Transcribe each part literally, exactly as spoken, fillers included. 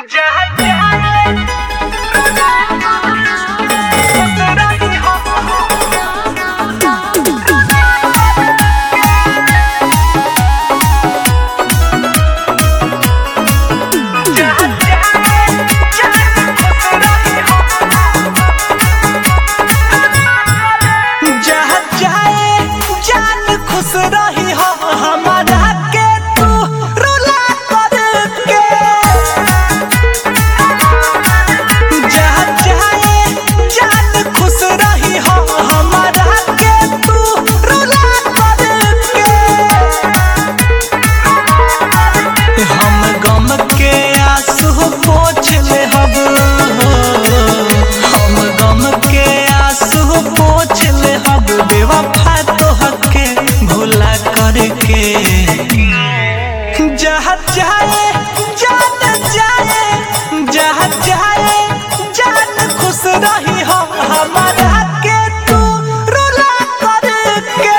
जहाँ चाहे जान जाए, जहाँ चाहे जान खुश रही हो हमारा के तू रुला करके।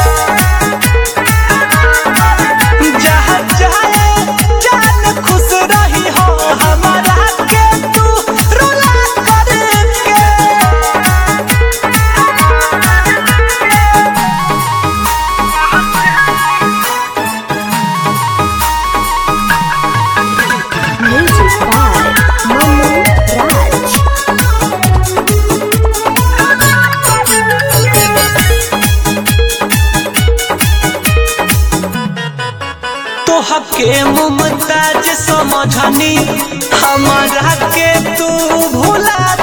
जहाँ चाहे जान खुश रही हो हमारा के तू रुला करके। Music by Manu Raj. तोहके मुमताज समझनी हमारा के तू भुला